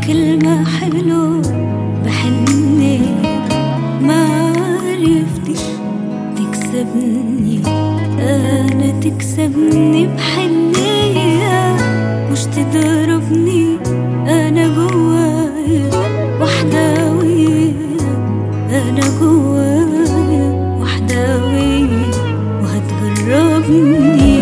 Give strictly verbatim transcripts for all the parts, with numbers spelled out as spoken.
كلمة حلو بحني، ما عرفتش تكسبني، أنا تكسبني بحنية، مش تضربني أنا جوايا وحداوية، أنا جوايا وحداوية وهتجربني.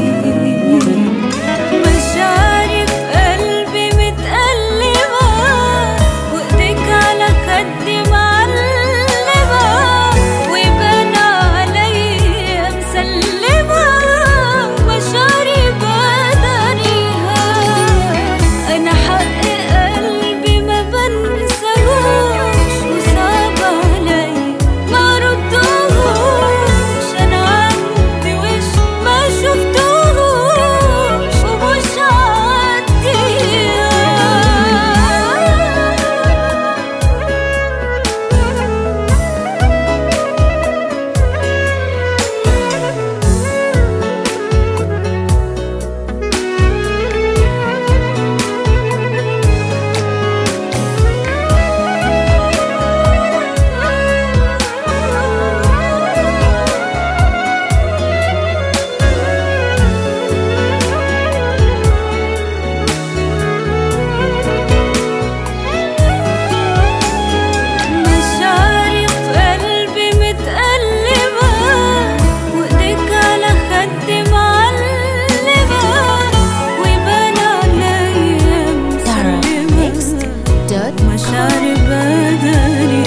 مشاعري بدني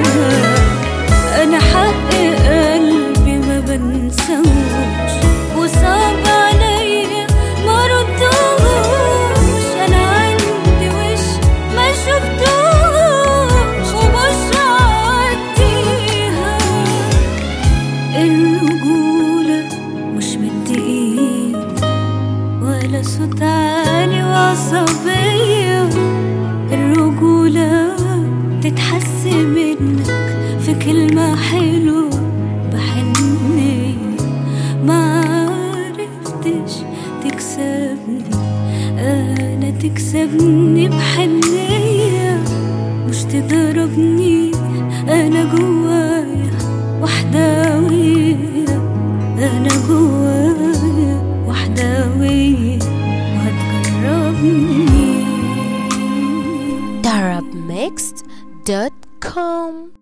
أنا حق قلبي ما بنسوش، وصعب عليا ما ردوش، أنا عندي وش ما شفتوش ومش عديها. الرجولة مش بالدقيق ولا صوت عالي وعصبية، الرجولة تتحس منك في كلمة حلوة بحني، ما عرفتش تكسبني، أنا تكسبني بحنية، مش تضربني أنا جوايا وحداوية، أنا جوايا وحداوية وهتجربني. darab mixed dot com